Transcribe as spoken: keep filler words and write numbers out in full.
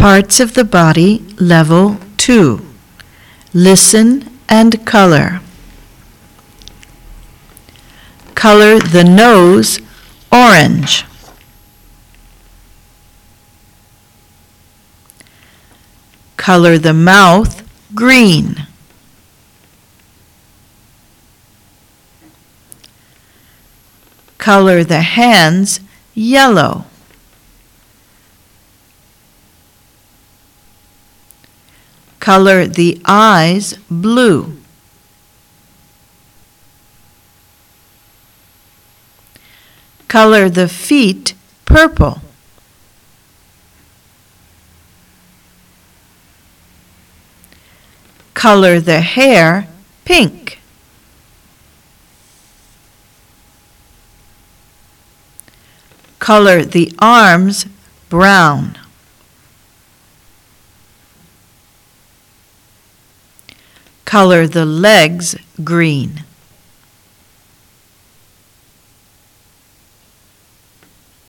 Parts of the body, level two. Listen and color. Color the nose orange. Color the mouth green. Color the hands yellow. Color the eyes blue. Color the feet purple. Color the hair pink. Color the arms brown. Color the legs green.